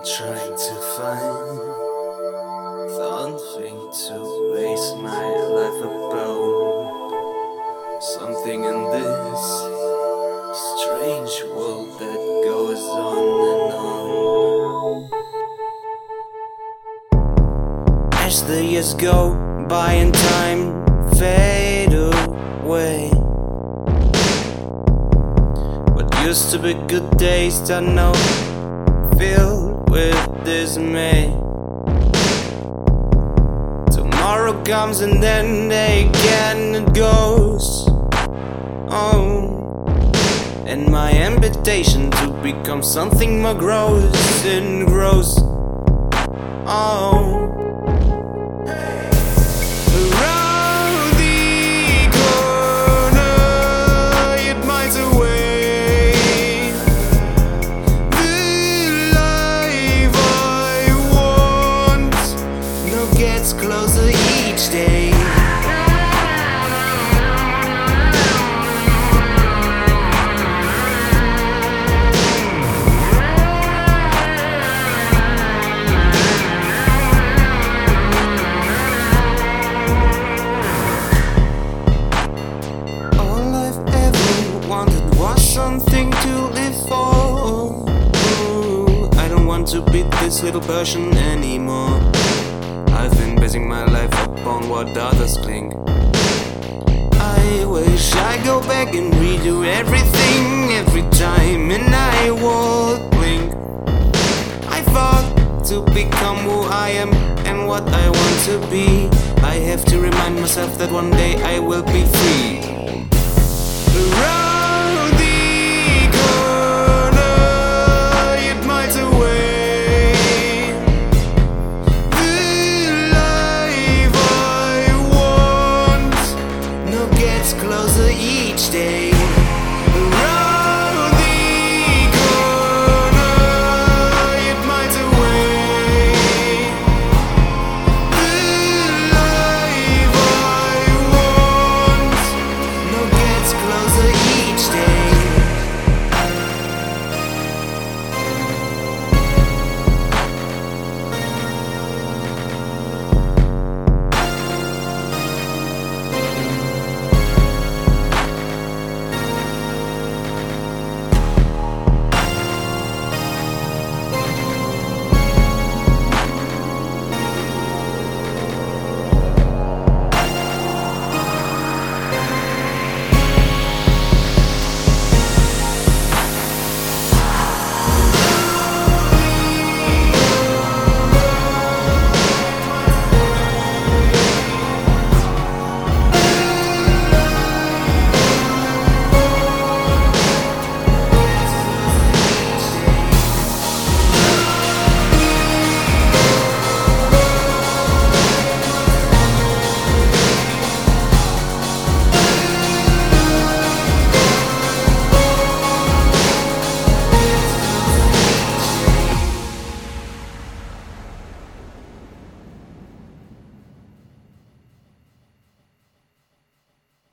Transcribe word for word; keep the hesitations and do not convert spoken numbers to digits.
trying to find something to base my life upon. Something in this strange world that goes on and on. As the years go by and time fade away, what used to be good days are now filled with dismay. Tomorrow comes and then again it goes. Oh, and my invitation to become something more gross and gross. Oh, around the corner, it miles away, the life I want now gets closer each day. Something to live for. Ooh, I don't want to be this little person anymore. I've been basing my life upon what others think. I wish I go back and redo everything every time, and I would blink. I thought to become who I am and what I want to be. I have to remind myself that one day I will be free. Run!